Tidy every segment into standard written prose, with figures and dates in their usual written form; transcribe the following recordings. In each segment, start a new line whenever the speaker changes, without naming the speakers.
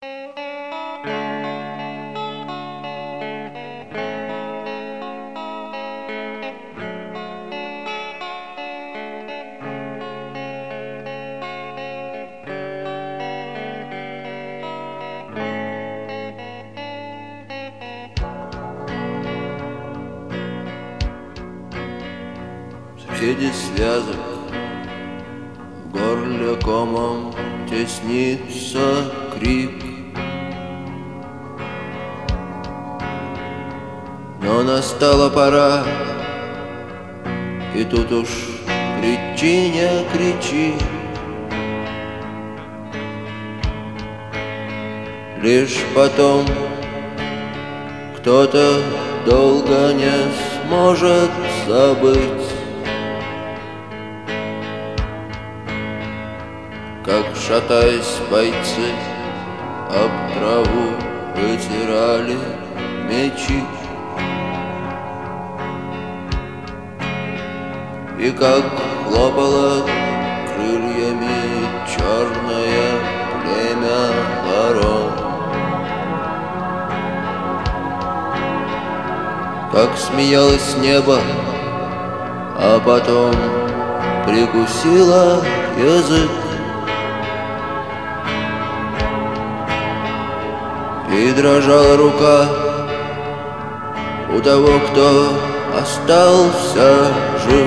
Среди связок в горле комом теснится крик, но настала пора, и тут уж кричи, не кричи. Лишь потом кто-то долго не сможет забыть, как, шатаясь, бойцы об траву вытирали мечи, и как хлопало крыльями черное племя ворон, как смеялось небо, а потом прикусило язык, и дрожала рука у того, кто остался жив.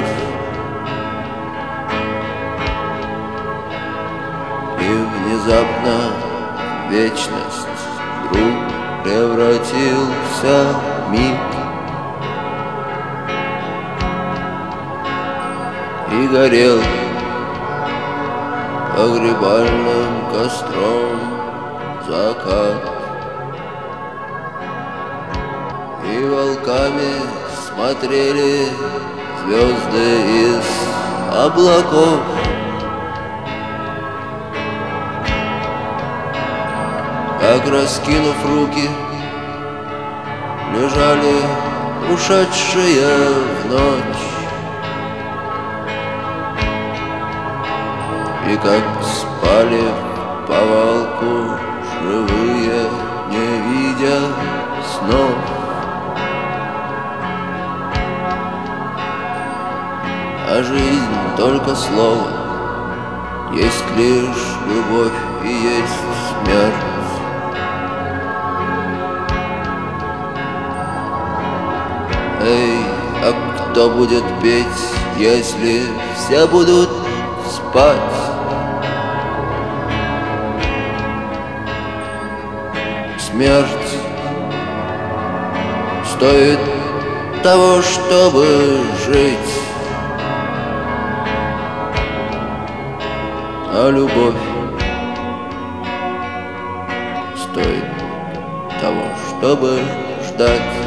И внезапно вечность вдруг превратился миг, и горел погребальным костром закат. И волками смотрели звезды из облаков, как, раскинув руки, лежали ушедшие в ночь, и как спали в повалку живые, не видя снов. А жизнь только слово, есть лишь любовь и есть смерть. Эй, а кто будет петь, если все будут спать? Смерть стоит того, чтобы жить, а любовь стоит того, чтобы ждать.